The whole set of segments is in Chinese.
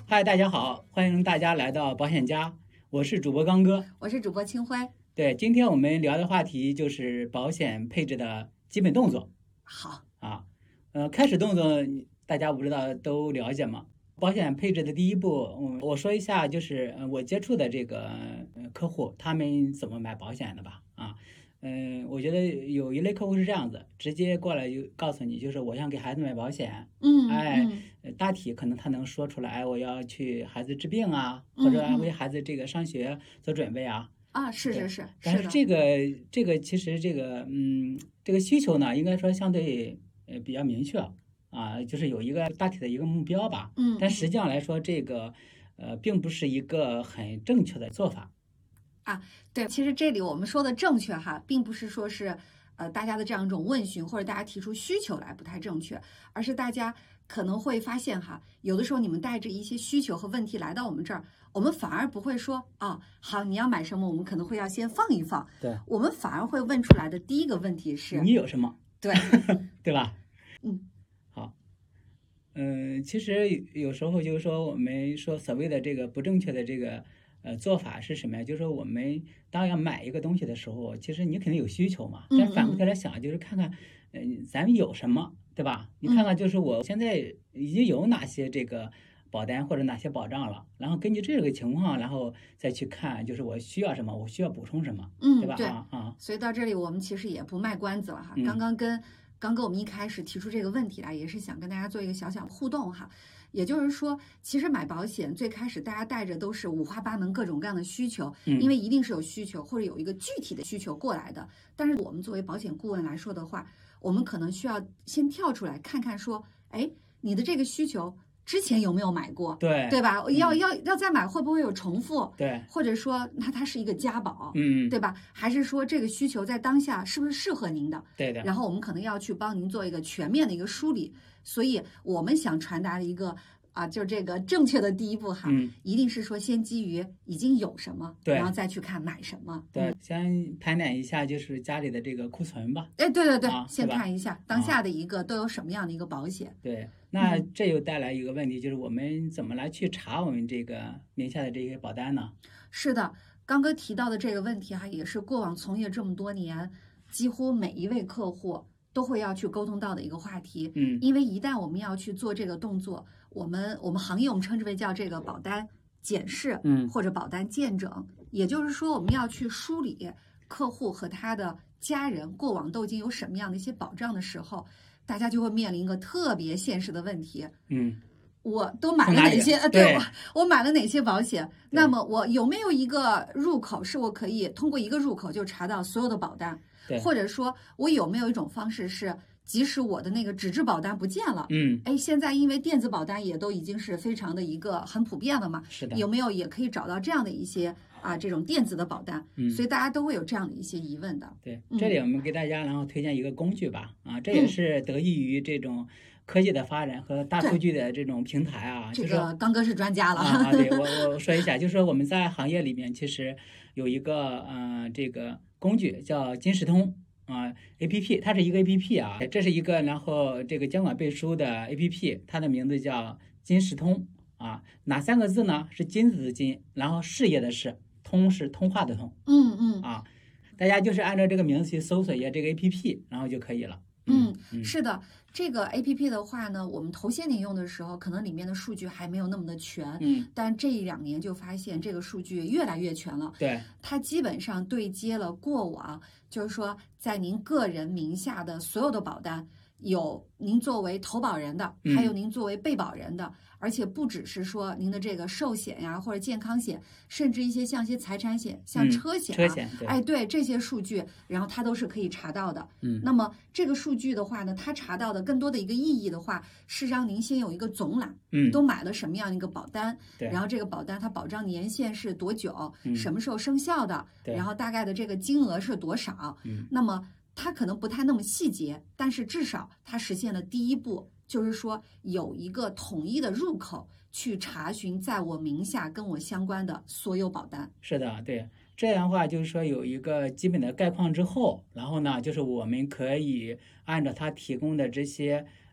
嗨，大家好，欢迎大家来到保险家，我是主播刚哥， 我是主播清辉。 对，今天我们聊的话题就是保险配置的基本动作。 好啊，开始动作大家不知道都了解吗？保险配置的第一步，我说一下，就是我接触的这个客户他们怎么买保险的吧。我觉得有一类客户是这样子，直接过来就告诉你，就是我想给孩子买保险，大体可能他能说出来，我要去孩子治病啊，或者为孩子这个上学做准备啊。 是。 但是这个其实这个需求呢，应该说相对比较明确啊，就是有一个大体的一个目标吧。但实际上来说，这个并不是一个很正确的做法。 对，其实这里我们说的正确哈，并不是说是大家的这样一种问询或者大家提出需求来不太正确，而是大家可能会发现哈，有的时候你们带着一些需求和问题来到我们这儿，我们反而不会说好你要买什么，我们可能会要先放一放。 对， 我们反而会问出来的第一个问题是你有什么？ 对， 对吧？好。其实有时候就是说，我们说所谓的这个不正确的这个做法是什么呀？就是说我们当要买一个东西的时候，其实你肯定有需求嘛。但反过头来想，就是看看，咱们有什么，对吧？你看看，就是我现在已经有哪些这个保单或者哪些保障了，然后根据这个情况，然后再去看，就是我需要什么，我需要补充什么，对吧？ 对。所以到这里我们其实也不卖关子了哈。刚跟我们一开始提出这个问题也是想跟大家做一个小小互动哈。也就是说，其实买保险最开始大家带着都是五花八门、各种各样的需求，因为一定是有需求或者有一个具体的需求过来的。但是我们作为保险顾问来说的话，我们可能需要先跳出来看看说，你的这个需求之前有没有买过？对吧？要再买会不会有重复？ 对， 或者说它是一个加保，对吧？还是说这个需求在当下是不是适合您的？ 对的。 然后我们可能要去帮您做一个全面的一个梳理。所以我们想传达的一个就是这个正确的第一步哈，一定是说先基于已经有什么，然后再去看买什么。 对，先盘点一下就是家里的这个库存吧。 对，先看一下当下的一个都有什么样的一个保险。 对，那这又带来一个问题，就是我们怎么来去查我们这个名下的这些保单呢？ 是的，刚哥提到的这个问题也是过往从业这么多年，几乎每一位客户都会要去沟通到的一个话题。因为一旦我们要去做这个动作，我们行业我们称之为叫这个保单检视，或者保单见证，也就是说我们要去梳理客户和他的家人过往都已经有什么样的一些保障的时候，大家就会面临一个特别现实的问题。我都买了哪些？我买了哪些保险？那么我有没有一个入口是我可以通过一个入口就查到所有的保单？或者说我有没有一种方式是，即使我的那个纸质保单不见了，现在因为电子保单也都已经是非常的一个很普遍了嘛， 是的， 有没有也可以找到这样的一些这种电子的保单？所以大家都会有这样的一些疑问的。 对，这里我们给大家然后推荐一个工具吧，这也是得益于这种科技的发展和大数据的这种平台这个刚哥是专家了对，我说一下，就是说我们在行业里面其实有一个这个工具叫金石通APP， 它是一个 APP 这是一个然后这个监管背书的 APP， 它的名字叫金石通哪三个字呢？是金子的金，然后事业的事，通是通话的通。大家就是按照这个名字去搜索一下这个 APP， 然后就可以了。 是的，这个 APP 的话呢，我们头些年用的时候，可能里面的数据还没有那么的全，但这1-2年就发现这个数据越来越全了。 对， 它基本上对接了过往，就是说在您个人名下的所有的保单，有您作为投保人的，还有您作为被保人的，而且不只是说您的这个寿险呀或者健康险，甚至像一些财产险，像车险对这些数据，然后它都是可以查到的。那么这个数据的话呢，它查到的更多的一个意义的话，是让您先有一个总览，都买了什么样的一个保单，然后这个保单它保障年限是多久，什么时候生效的，然后大概的这个金额是多少，那么它可能不太那么细节，但是至少它实现了第一步，就是说有一个统一的入口去查询在我名下跟我相关的所有保单。 是的，对，这样的话就是说有一个基本的概况之后，然后呢，就是我们可以按照它提供的这些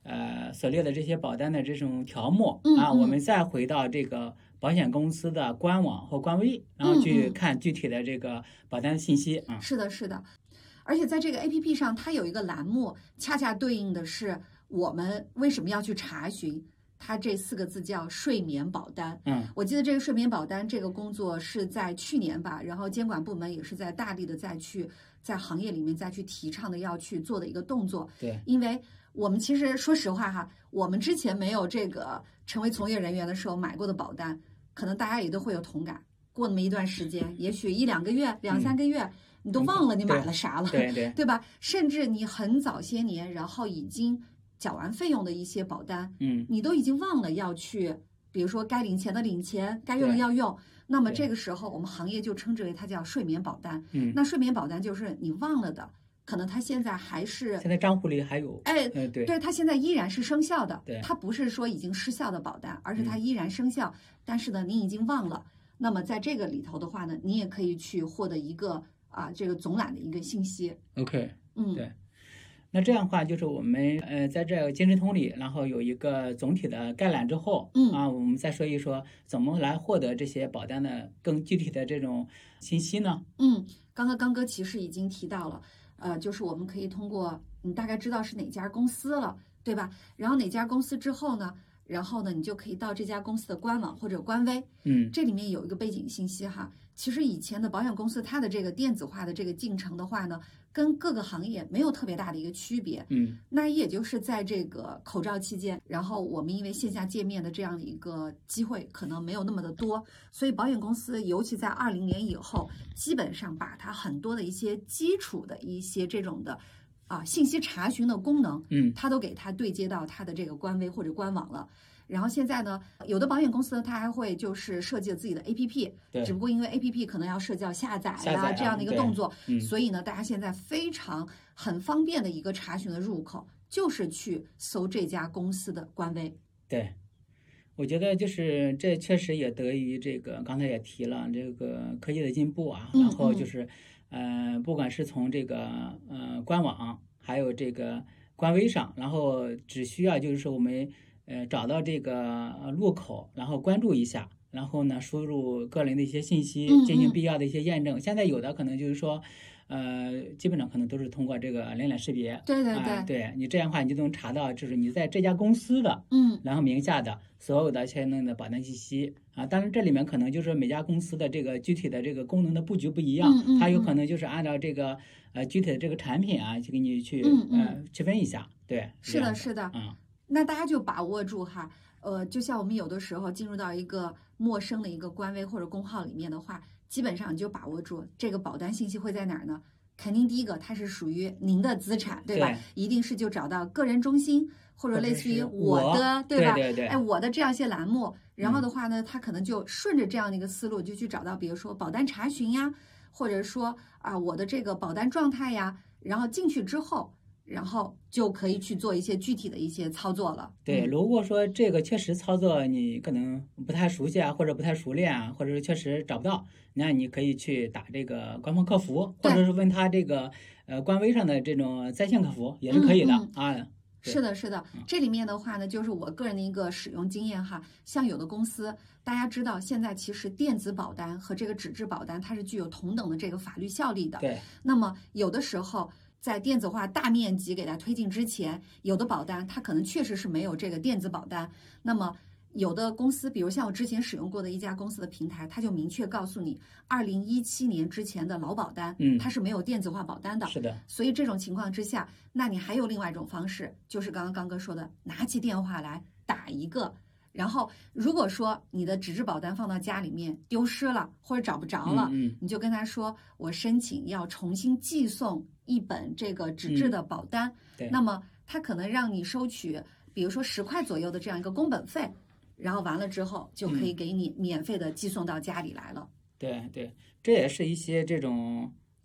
所列的这些保单的这种条目我们再回到这个保险公司的官网或官微，然后去看具体的这个保单信息啊。 是的，是的。而且在这个 APP 上，它有一个栏目，恰恰对应的是我们为什么要去查询。它这4个字叫睡眠保单。我记得这个睡眠保单这个工作是在去年吧，然后监管部门也是在大力的在行业里面再去提倡的要去做的一个动作。 对， 因为我们其实说实话哈，我们之前没有这个成为从业人员的时候买过的保单，可能大家也都会有同感。过那么一段时间，也许1-2个月、2-3个月，你都忘了你买了啥了，对吧？甚至你很早些年，然后已经缴完费用的一些保单，你都已经忘了要去，比如说该领钱的领钱，该用的要用。那么这个时候，我们行业就称之为它叫睡眠保单。那睡眠保单就是你忘了的，可能它现在还是现在账户里还有， 对，它现在依然是生效的，它不是说已经失效的保单，而是它依然生效。但是呢，你已经忘了。那么在这个里头的话呢，你也可以去获得一个这个总览的一个信息。 OK，对。那这样的话，就是我们在这个金石通里，然后有一个总体的概览之后，我们再说一说怎么来获得这些保单的更具体的这种信息呢？ 刚刚刚哥其实已经提到了，就是我们可以通过你大概知道是哪家公司了，对吧？然后哪家公司之后呢？然后呢，你就可以到这家公司的官网或者官微，这里面有一个背景信息哈。其实以前的保险公司它的这个电子化的这个进程的话呢，跟各个行业没有特别大的一个区别。那也就是在这个口罩期间，然后我们因为线下见面的这样的一个机会可能没有那么的多，所以保险公司尤其在20年以后，基本上把它很多的一些基础的一些这种的信息查询的功能，它都给它对接到它的这个官微或者官网了。然后现在呢，有的保险公司它还会就是设计了自己的 APP，只不过因为 APP 可能要涉及到下载这样的一个动作，所以呢，大家现在很方便的一个查询的入口，就是去搜这家公司的官微。 对，我觉得就是这确实也得益于这个刚才也提了这个科技的进步然后就是不管是从这个官网还有这个官微上，然后只需要就是说我们找到这个入口，然后关注一下，然后呢输入个人的一些信息，进行必要的一些验证。现在有的可能就是说基本上可能都是通过这个人脸识别，对你这样的话你就能查到就是你在这家公司的然后名下的所有的相应的保单信息当然这里面可能就是每家公司的这个具体的这个功能的布局不一样，它有可能就是按照这个具体的这个产品去给你去区分一下。对， 是的那大家就把握住哈，就像我们有的时候进入到一个陌生的一个官微或者公号里面的话，基本上你就把握住这个保单信息会在哪儿呢？肯定第一个它是属于您的资产，对吧？一定是就找到个人中心或者类似于我的，对吧？ 对， 我的这样一些栏目，然后的话呢，它可能就顺着这样的一个思路就去找到，比如说保单查询呀，或者说我的这个保单状态呀，然后进去之后。然后就可以去做一些具体的一些操作了。 对，如果说这个确实操作你可能不太熟悉或者不太熟练或者是确实找不到，那你可以去打这个官方客服，或者是问他这个官微上的这种在线客服也是可以的是的，这里面的话呢，就是我个人的一个使用经验哈。像有的公司，大家知道现在其实电子保单和这个纸质保单它是具有同等的这个法律效力的。 对。 那么有的时候。在电子化大面积给它推进之前，有的保单它可能确实是没有这个电子保单。那么有的公司，比如像我之前使用过的一家公司的平台，它就明确告诉你，2017年之前的老保单，它是没有电子化保单的。 是的。 所以这种情况之下，那你还有另外一种方式，就是刚刚刚哥说的，拿起电话来打一个。然后，如果说你的纸质保单放到家里面丢失了或者找不着了，你就跟他说，我申请要重新寄送一本这个纸质的保单。那么他可能让你收取，比如说10块左右的这样一个工本费，然后完了之后就可以给你免费的寄送到家里来了。 对，这也是一些这种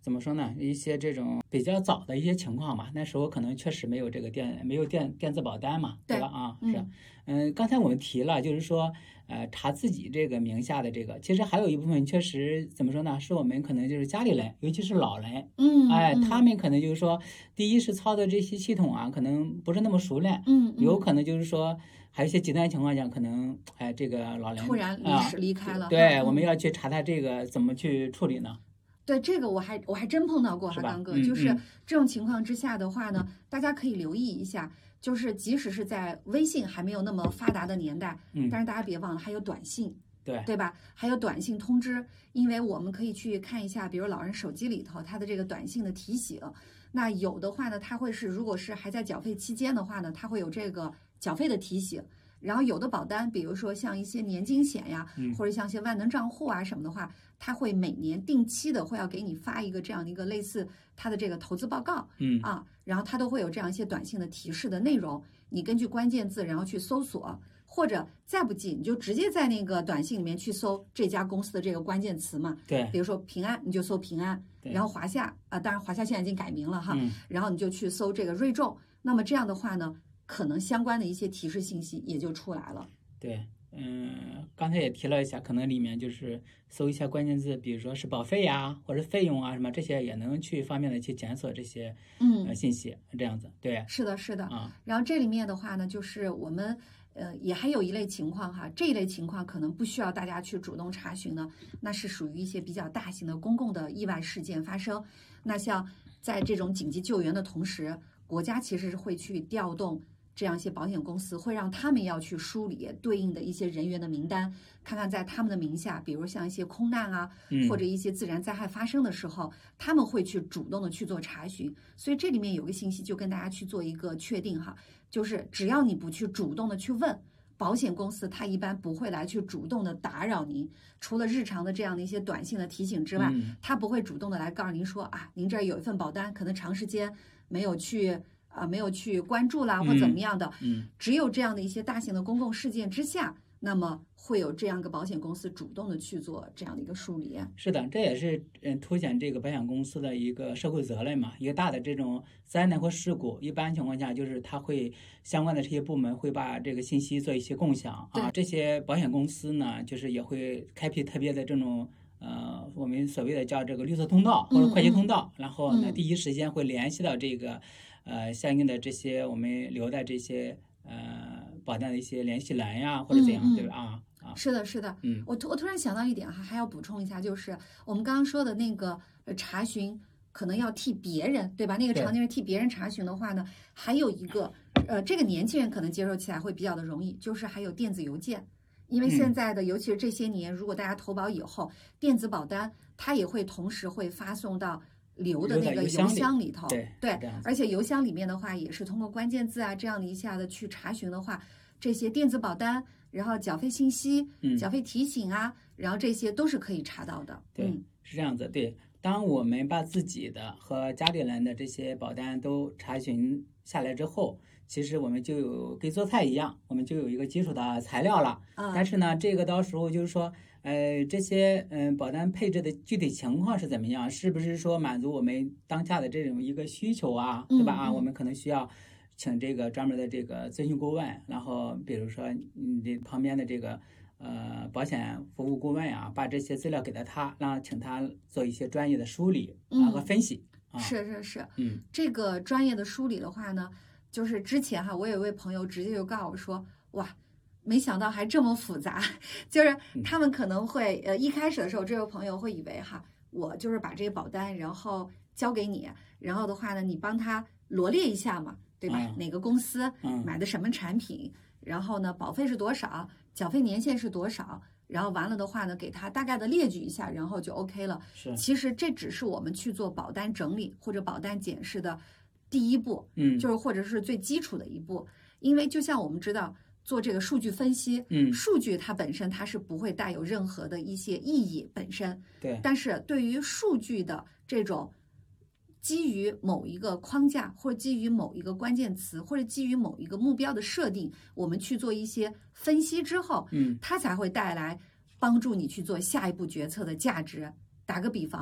怎么说呢？一些这种比较早的一些情况吧，那时候可能确实没有这个电子保单嘛，对吧？啊，是，刚才我们提了，就是说，查自己这个名下的这个，其实还有一部分确实怎么说呢？是我们可能就是家里人，尤其是老人，他们可能就是说，第一是操作这些系统啊，可能不是那么熟练，有可能就是说。还有一些极端情况下，可能这个老人突然离开了， 对，我们要去查他这个怎么去处理呢？ 对，这个我还真碰到过哈，刚哥，就是这种情况之下的话呢，大家可以留意一下，就是即使是在微信还没有那么发达的年代，但是大家别忘了还有短信，对吧？还有短信通知，因为我们可以去看一下，比如老人手机里头他的这个短信的提醒，那有的话呢，它会是如果是还在缴费期间的话呢，它会有这个缴费的提醒。然后有的保单，比如说像一些年金险呀，或者像一些万能账户啊什么的话，它会每年定期的会要给你发一个这样的一个类似它的这个投资报告，然后它都会有这样一些短信的提示的内容，你根据关键字然后去搜索，或者再不济你就直接在那个短信里面去搜这家公司的这个关键词嘛， 对， 比如说平安，你就搜平安，然后华夏当然华夏现在已经改名了哈，然后你就去搜这个瑞众，那么这样的话呢，可能相关的一些提示信息也就出来了。 对，刚才也提了一下，可能里面就是搜一下关键字，比如说是保费呀，或者费用啊什么这些，也能去方便的去检索这些信息，这样子。对， 是的，是的。然后这里面的话呢，就是我们也还有一类情况哈，这一类情况可能不需要大家去主动查询呢，那是属于一些比较大型的公共的意外事件发生。那像在这种紧急救援的同时，国家其实是会去调动这样一些保险公司，会让他们要去梳理对应的一些人员的名单，看看在他们的名下，比如像一些空难啊，或者一些自然灾害发生的时候，他们会去主动的去做查询。所以这里面有个信息，就跟大家去做一个确定哈，就是只要你不去主动的去问，保险公司它一般不会来去主动的打扰您，除了日常的这样的一些短信的提醒之外，它不会主动的来告诉您说您这儿有一份保单，可能长时间没有去关注啦，或怎么样的，只有这样的一些大型的公共事件之下，那么会有这样一个保险公司主动的去做这样的一个梳理。 是的，这也是凸显这个保险公司的一个社会责任嘛。一个大的这种灾难或事故，一般情况下就是它会相关的这些部门会把这个信息做一些共享啊。这些保险公司呢，就是也会开辟特别的这种我们所谓的叫这个绿色通道或者快捷通道，然后呢第一时间会联系到这个相应的这些我们留的这些保单的一些联系栏呀，或者怎样，对吧？ 是的，是的。我突然想到一点哈，还要补充一下，就是我们刚刚说的那个查询，可能要替别人，对吧？那个场景是替别人查询的话呢，还有一个这个年轻人可能接受起来会比较的容易，就是还有电子邮件。因为现在的，尤其是这些年，如果大家投保以后，电子保单它也会同时会发送到留的那个邮箱里头，对，而且邮箱里面的话，也是通过关键字这样的一下的去查询的话，这些电子保单，然后缴费信息、缴费提醒然后这些都是可以查到的。 对，是这样子。对，当我们把自己的和家里人的这些保单都查询下来之后，其实我们就有跟做菜一样，我们就有一个基础的材料了。但是呢，这个到时候就是说，这些保单配置的具体情况是怎么样？是不是说满足我们当下的这种一个需求对吧？我们可能需要请这个专门的这个咨询顾问，然后比如说你这旁边的这个保险服务顾问把这些资料给到他，请他做一些专业的梳理和分析。 是，这个专业的梳理的话呢，就是之前我有一位朋友直接就告诉我说，哇，没想到还这么复杂，就是他们可能会一开始的时候，这位朋友会以为我就是把这个保单然后交给你，然后的话呢，你帮他罗列一下嘛，对吧？哪个公司买的什么产品，然后呢保费是多少，缴费年限是多少，然后完了的话呢，给他大概的列举一下，然后就 OK 了。其实这只是我们去做保单整理或者保单检视的第一步，就是或者是最基础的一步。因为就像我们知道做这个数据分析，数据它本身它是不会带有任何的一些意义本身， 对。 但是对于数据的这种基于某一个框架，或者基于某一个关键词，或者基于某一个目标的设定，我们去做一些分析之后，它才会带来帮助你去做下一步决策的价值。打个比方，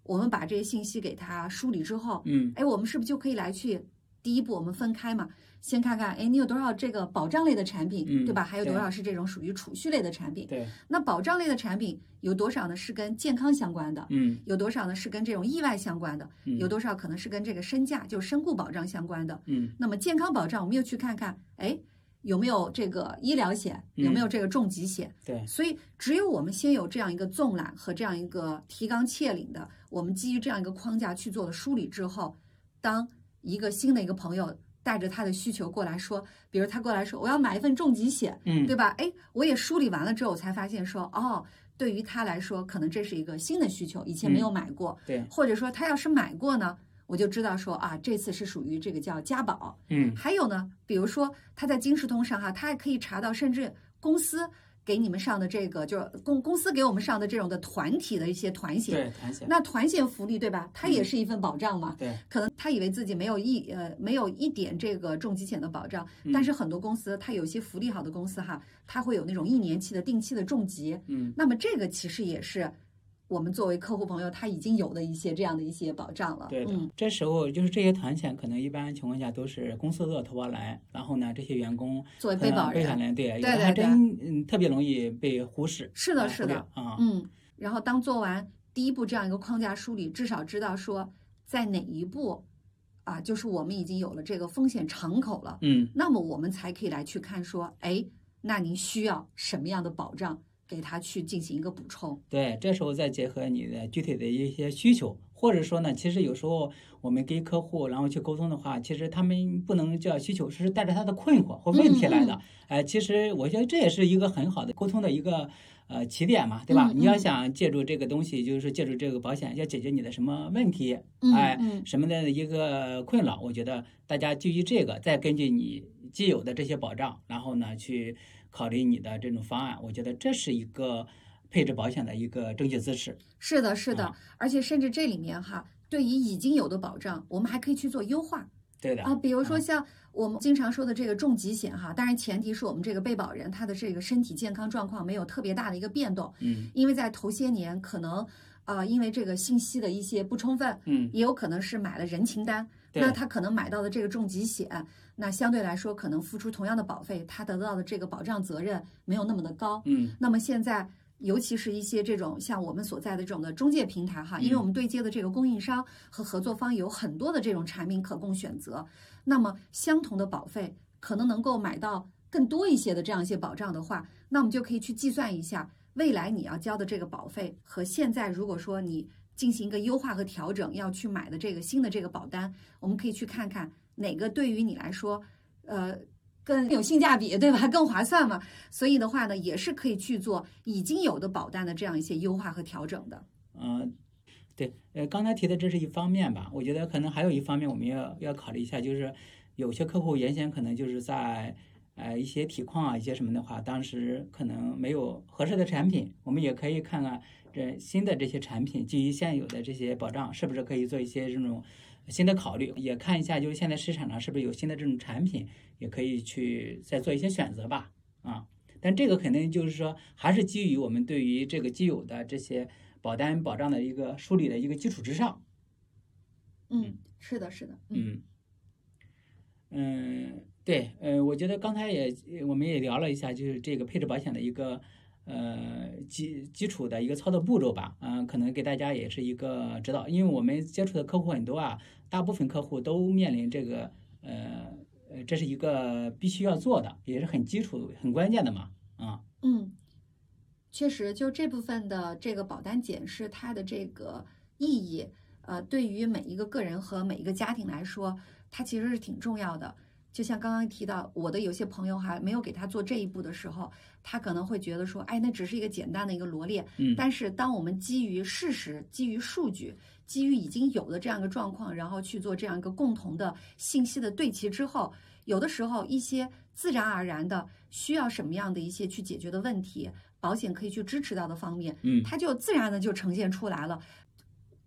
我们把这些信息给它梳理之后，我们是不是就可以来去第一步我们分开嘛？先看看，你有多少这个保障类的产品，对吧？还有多少是这种属于储蓄类的产品？ 对。 那保障类的产品有多少呢？是跟健康相关的，有多少呢？是跟这种意外相关的，有多少可能是跟这个身价，就身故保障相关的，那么健康保障我们又去看看，有没有这个医疗险，有没有这个重疾险？ 对， 所以只有我们先有这样一个纵览和这样一个提纲挈领的，我们基于这样一个框架去做了梳理之后，当一个新的一个朋友带着他的需求过来说，比如他过来说我要买一份重疾险，对吧？我也梳理完了之后，我才发现说，对于他来说，可能这是一个新的需求，以前没有买过， 对， 或者说他要是买过呢，我就知道说这次是属于这个叫加保，还有呢，比如说他在金石通上他还可以查到，甚至公司给你们上的这个，就是公司给我们上的这种的团体的一些团险， 对，团险， 那团险福利对吧？它也是一份保障嘛， 对， 可能他以为自己没有一点这个重疾险的保障，但是很多公司它有些福利好的公司它会有那种1年期的定期的重疾，那么这个其实也是我们作为客户朋友他已经有的一些这样的一些保障了。 对的，这时候就是这些团险可能一般情况下都是公司做投保人，然后呢这些员工作为被保人， 对，有的还真特别容易被忽视。 是的，是的，然后当做完第一步这样一个框架梳理，至少知道说在哪一步就是我们已经有了这个风险敞口了，那么我们才可以来去看说，那您需要什么样的保障，给他去进行一个补充。 对，这时候再结合你的具体的一些需求，或者说呢，其实有时候我们跟客户然后去沟通的话，其实他们不能叫需求，是带着他的困惑或问题来的。其实我觉得这也是一个很好的沟通的一个起点嘛，对吧？你要想借助这个东西，就是借助这个保险，要解决你的什么问题，什么的一个困扰，我觉得大家基于这个，再根据你既有的这些保障，然后呢去考虑你的这种方案，我觉得这是一个配置保险的一个正确姿势。 是的，是的，而且甚至这里面对于已经有的保障，我们还可以去做优化。 对的比如说像我们经常说的这个重疾险当然前提是我们这个被保人他的这个身体健康状况没有特别大的一个变动，因为在头些年可能因为这个信息的一些不充分，也有可能是买了人情单，那他可能买到的这个重疾险，那相对来说可能付出同样的保费，他得到的这个保障责任没有那么的高，那么现在尤其是一些这种像我们所在的这种的中介平台因为我们对接的这个供应商和合作方有很多的这种产品可供选择，那么相同的保费可能能够买到更多一些的这样一些保障的话，那我们就可以去计算一下未来你要交的这个保费和现在如果说你进行一个优化和调整要去买的这个新的这个保单，我们可以去看看哪个对于你来说更有性价比，对吧？更划算嘛。所以的话呢，也是可以去做已经有的保单的这样一些优化和调整的。 对，刚才提的这是一方面吧，我觉得可能还有一方面我们要考虑一下，就是有些客户原先可能就是在一些体况一些什么的话，当时可能没有合适的产品，我们也可以看看这新的这些产品基于现有的这些保障，是不是可以做一些这种新的考虑，也看一下就是现在市场上是不是有新的这种产品，也可以去再做一些选择吧。但这个肯定就是说还是基于我们对于这个既有的这些保单保障的一个梳理的一个基础之上。 是的，是的。 对，我觉得刚才我们也聊了一下，就是这个配置保险的一个基础的一个操作步骤吧，可能给大家也是一个指导，因为我们接触的客户很多大部分客户都面临这个这是一个必须要做的，也是很基础很关键的嘛。 确实，就这部分的这个保单检视它的这个意义，对于每一个个人和每一个家庭来说，它其实是挺重要的。就像刚刚提到，我的有些朋友还没有给他做这一步的时候，他可能会觉得说，那只是一个简单的一个罗列。但是当我们基于事实、基于数据、基于已经有的这样一个状况，然后去做这样一个共同的信息的对齐之后，有的时候一些自然而然的需要什么样的一些去解决的问题，保险可以去支持到的方面，它就自然的就呈现出来了。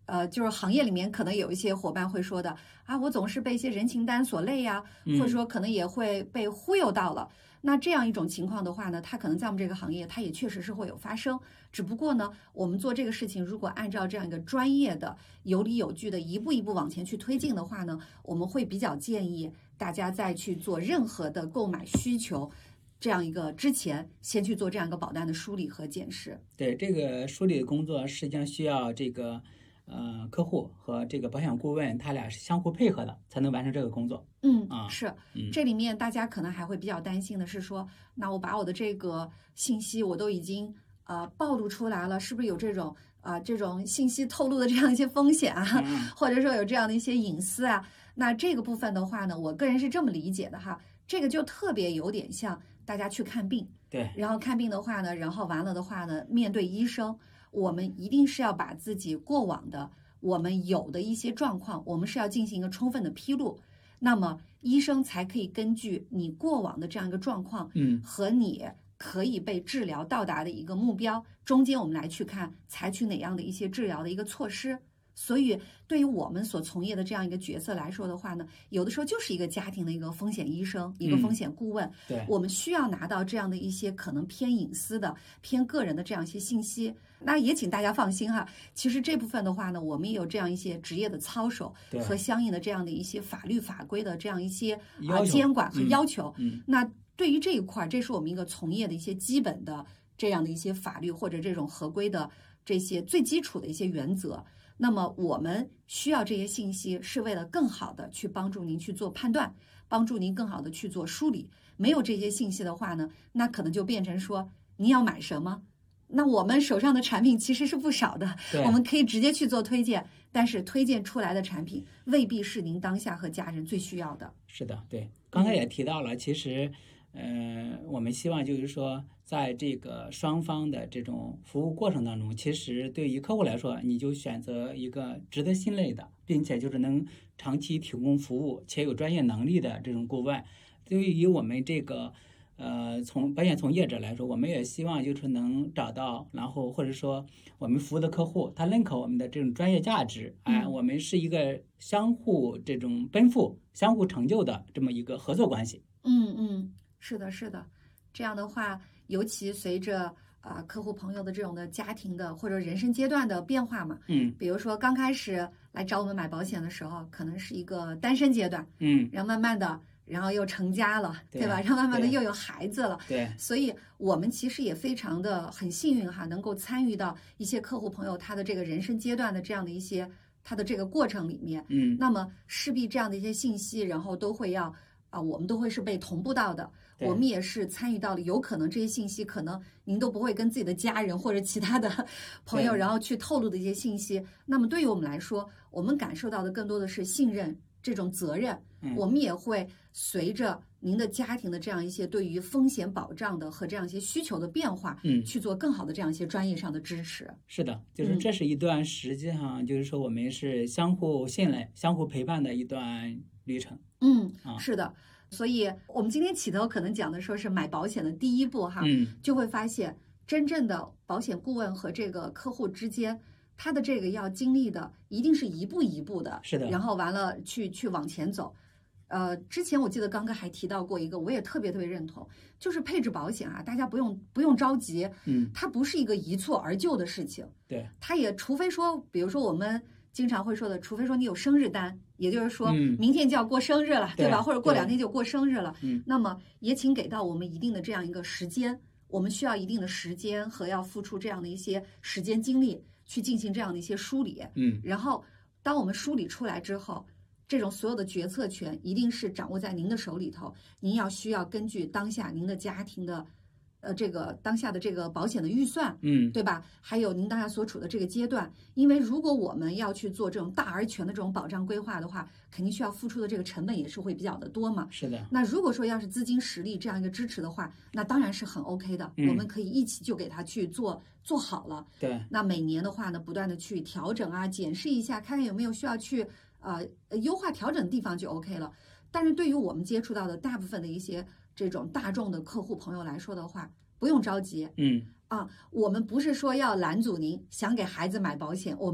就是行业里面可能有一些伙伴会说的啊，我总是被一些人情单所累呀，或者说可能也会被忽悠到了。那这样一种情况的话呢，它可能在我们这个行业，它也确实是会有发生。只不过呢，我们做这个事情，如果按照这样一个专业的、有理有据的一步一步往前去推进的话呢，我们会比较建议大家在去做任何的购买需求这样一个之前，先去做这样一个保单的梳理和检视。 对，这个梳理的工作实际上需要这个客户和这个保险顾问他俩是相互配合的，才能完成这个工作。 是，这里面大家可能还会比较担心的是说，那我把我的这个信息我都已经暴露出来了，是不是有这种信息透露的这样一些风险啊，或者说有这样的一些隐私啊？那这个部分的话呢，我个人是这么理解的哈，这个就特别有点像大家去看病， 对， 然后看病的话呢，然后完了的话呢，面对医生，我们一定是要把自己过往的我们有的一些状况，我们是要进行一个充分的披露。那么医生才可以根据你过往的这样一个状况，和你可以被治疗到达的一个目标，中间我们来去看采取哪样的一些治疗的一个措施。所以对于我们所从业的这样一个角色来说的话呢，有的时候就是一个家庭的一个风险医生，一个风险顾问， 对， 我们需要拿到这样的一些可能偏隐私的、偏个人的这样一些信息。那也请大家放心哈，其实这部分的话呢，我们也有这样一些职业的操守和相应的这样的一些法律法规的这样一些监管和要求。那对于这一块，这是我们一个从业的一些基本的这样的一些法律或者这种合规的这些最基础的一些原则。那么我们需要这些信息，是为了更好的去帮助您去做判断，帮助您更好的去做梳理。没有这些信息的话呢，那可能就变成说您要买什么，那我们手上的产品其实是不少的，我们可以直接去做推荐，但是推荐出来的产品未必是您当下和家人最需要的。 是的，对，刚才也提到了，其实我们希望就是说，在这个双方的这种服务过程当中，其实对于客户来说，你就选择一个值得信赖的，并且就是能长期提供服务且有专业能力的这种顾问。对于我们这个从保险从业者来说，我们也希望就是能找到，然后或者说我们服务的客户他认可我们的这种专业价值，我们是一个相互这种奔赴、相互成就的这么一个合作关系。 是的，是的，这样的话，尤其随着客户朋友的这种的家庭的或者人生阶段的变化嘛，比如说刚开始来找我们买保险的时候，可能是一个单身阶段，然后慢慢的，然后又成家了，对吧？然后慢慢的又有孩子了， 对， 所以我们其实也非常的很幸运哈，能够参与到一些客户朋友他的这个人生阶段的这样的一些他的这个过程里面，那么势必这样的一些信息，然后都会要。我们都会是被同步到的，我们也是参与到了，有可能这些信息可能您都不会跟自己的家人或者其他的朋友，然后去透露的一些信息。那么对于我们来说，我们感受到的更多的是信任这种责任，我们也会随着您的家庭的这样一些对于风险保障的和这样一些需求的变化，去做更好的这样一些专业上的支持。 是的，就是这是一段实际上就是说我们是相互信赖、相互陪伴的一段旅程。 是的，所以我们今天起头可能讲的说是买保险的第一步哈，就会发现真正的保险顾问和这个客户之间，他的这个要经历的一定是一步一步的， 是的， 然后完了去往前走。之前我记得刚刚还提到过一个，我也特别认同，就是配置保险啊，大家不用着急，它不是一个一蹴而就的事情， 对， 它也除非说，比如说我们经常会说的，除非说你有生日单，也就是说明天就要过生日了，对吧？或者过2天就过生日了，那么也请给到我们一定的这样一个时间，我们需要一定的时间和要付出这样的一些时间精力去进行这样的一些梳理，然后当我们梳理出来之后，这种所有的决策权一定是掌握在您的手里头，您需要根据当下您的家庭的这个当下的这个保险的预算，对吧？还有您当下所处的这个阶段，因为如果我们要去做这种大而全的这种保障规划的话，肯定需要付出的这个成本也是会比较的多嘛。 是的。 那如果说要是资金实力这样一个支持的话，那当然是很 OK 的，我们可以一起就给它去做好了。 对。 那每年的话呢，不断的去调整啊，检视一下，看看有没有需要去优化调整的地方就 OK 了。但是对于我们接触到的大部分的一些这种大众的客户朋友来说的话，不用着急，我们不是说要拦阻您想给孩子买保险，我们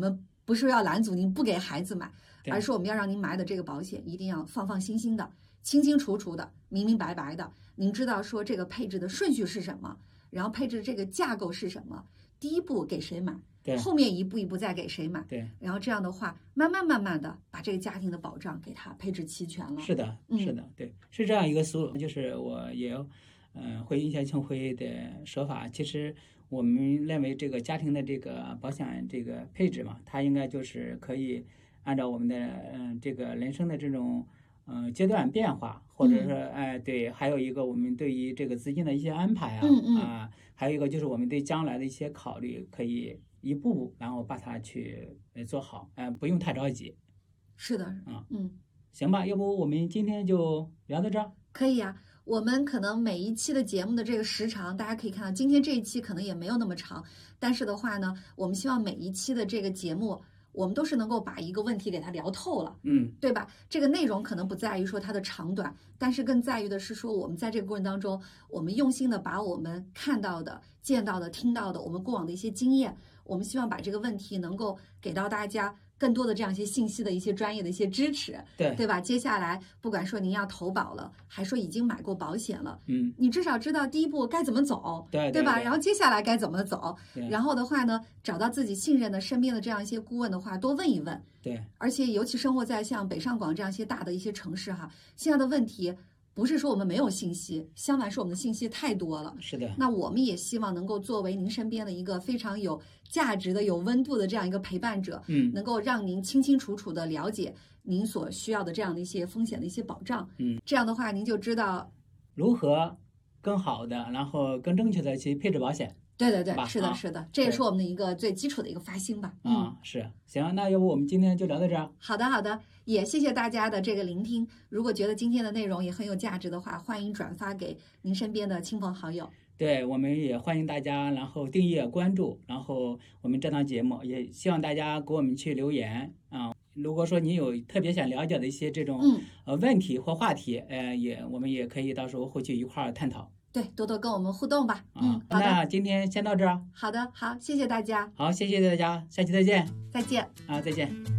不是要拦阻您不给孩子买， 对而是我们要让您买的这个保险一定要放放心心的、清清楚楚的、明明白白的。您知道说这个配置的顺序是什么，然后配置这个架构是什么，第一步给谁买， 对后面一步一步再给谁买， 对， 然后这样的话，慢慢的把这个家庭的保障给它配置齐全了。 是的，是的，对，是这样一个思路。就是我也回应一下庆辉的说法。其实我们认为这个家庭的这个保险这个配置嘛，它应该就是可以按照我们的这个人生的这种阶段变化，或者说对，还有一个我们对于这个资金的一些安排啊，还有一个就是我们对将来的一些考虑，可以一步步然后把它去做好，不用太着急。 是的， 行吧，要不我们今天就聊到这儿。 可以啊。我们可能每一期的节目的这个时长，大家可以看到，今天这一期可能也没有那么长，但是的话呢，我们希望每一期的这个节目，我们都是能够把一个问题给它聊透了，对吧？这个内容可能不在于说它的长短，但是更在于的是说，我们在这个过程当中，我们用心的把我们看到的、见到的、听到的，我们过往的一些经验，我们希望把这个问题能够给到大家更多的这样一些信息的一些专业的一些支持，对吧？接下来不管说您要投保了，还说已经买过保险了，你至少知道第一步该怎么走，对吧？然后接下来该怎么走，然后的话呢，找到自己信任的身边的这样一些顾问的话，多问一问， 对。 而且尤其生活在像北上广这样一些大的一些城市哈，现在的问题不是说我们没有信息，相反是我们的信息太多了。 是的。 那我们也希望能够作为您身边的一个非常有价值的、有温度的这样一个陪伴者，能够让您清清楚楚的了解您所需要的这样的一些风险的一些保障。这样的话您就知道如何更好的，然后更正确的去配置保险。 对，是的，是的，这也是我们的一个最基础的一个发心吧。 是。行，那要不我们今天就聊到这儿。 好的，也谢谢大家的这个聆听。如果觉得今天的内容也很有价值的话，欢迎转发给您身边的亲朋好友。 对，我们也欢迎大家然后订阅关注，然后我们这档节目也希望大家给我们去留言啊。如果说你有特别想了解的一些这种问题或话题，我们也可以到时候回去一块儿探讨。 对，多多跟我们互动吧。 好的。那今天先到这儿。 好的，好，谢谢大家。 好，谢谢大家，下期再见。 再见。 再见。